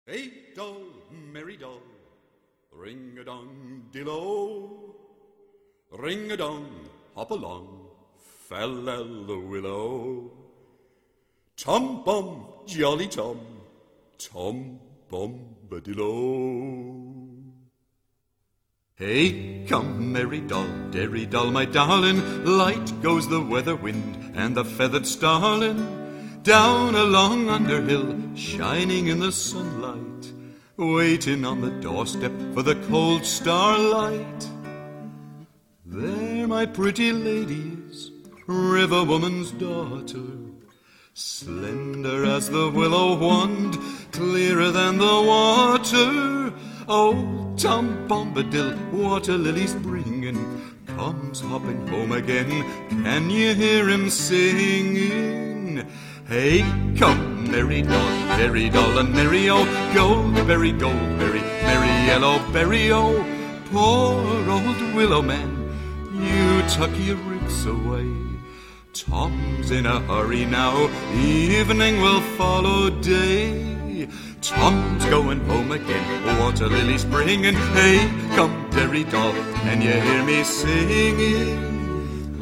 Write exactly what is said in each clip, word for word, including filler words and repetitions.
Hey doll, merry doll, ring-a-dong-de-lo, ring-a-dong, hop along, fal-lal-the-willow. Tom-bum, jolly Tom, Tom-bum-ba-de-lo. Hey, come, merry doll, derry doll, my darling, light goes the weather wind and the feathered starling, down along Underhill, shining in the sunlight, waiting on the doorstep for the cold starlight. There my pretty lady is, river woman's daughter, slender as the willow wand, clearer than the water. Oh, Tom Bombadil, water lilies bringing, comes hopping home again. Can you hear him singing? Hey, come, merry doll, merry doll, and merry oh, goldberry, goldberry, merry yellow berry oh. Poor old willow man, you tuck your roots away. Tom's in a hurry now, evening will follow day. Tom's going home again, water lilies bringing. Hey, come, derry doll, can you hear me singing?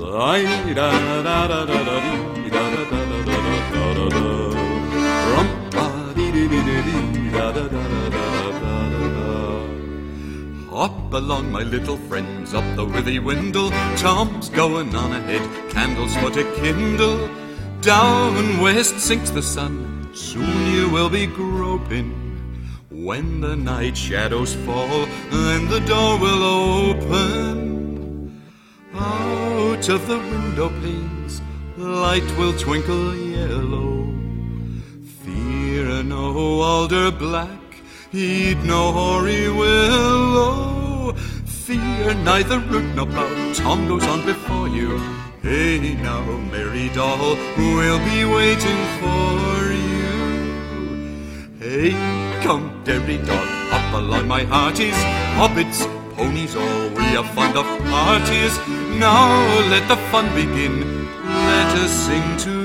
Hop along, my little friends, up the withy windle. Tom's going on ahead, candles for to kindle. Down west sinks the sun, soon you will be groping. When the night shadows fall, then the door will open. Out of the window panes, light will twinkle yellow. Fear no alder black, heed no hoary willow. Fear neither root nor bough, Tom goes on before you. Hey now, merry doll, we'll be waiting for you. Hey, come, derry doll, hop along, my hearties, hobbits, ponies, oh, we are fond of parties. Now let the fun begin, let us sing to